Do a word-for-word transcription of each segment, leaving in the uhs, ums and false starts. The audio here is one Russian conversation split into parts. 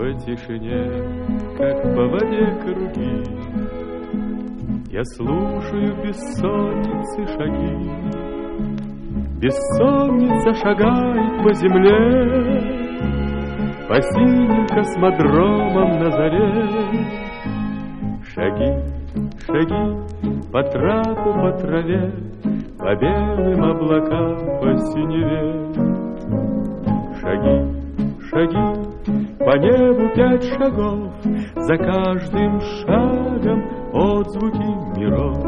в тишине, как по воде круги. Я слушаю бессонницы шаги. Бессонница шагает по земле, по синим космодромам на заре. Шаги, шаги по трапу, по траве, по белым облакам, по синеве. Шаги, шаги, по небу пять шагов, за каждым шагом отзвуки миров.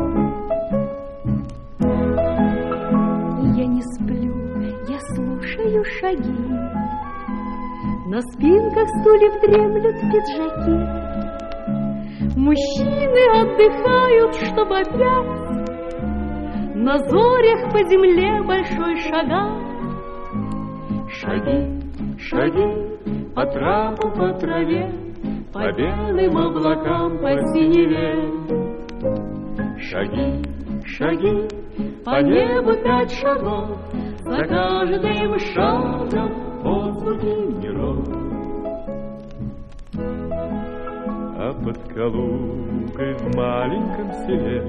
Я не сплю, я слушаю шаги. На спинках стульев дремлют пиджаки. Мужчины отдыхают, чтобы опять на зорях по земле большой шагать. Шаги, шаги по трапу, по траве, по белым облакам, по синеве. Шаги, шаги по небу пять шагов, за каждым шагом отзвуки миров. А под Калугой в маленьком селе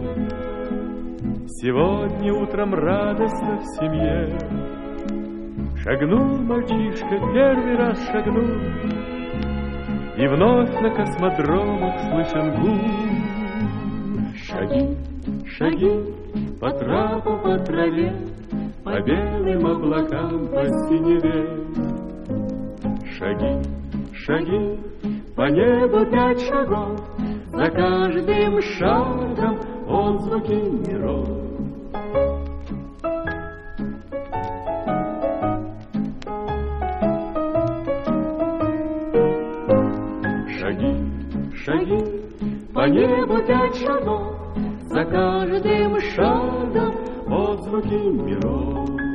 сегодня утром радостно в семье. Шагнул мальчишка, первый раз шагнул, и вновь на космодромах слышен гул. Шаги, шаги по трапу, по траве, по белым облакам, по синеве. Шаги, шаги по небу пять шагов, за каждым шагом отзвуки миров. Шаги, шаги по небу пять шагов, за каждым шагом отзвуки миров.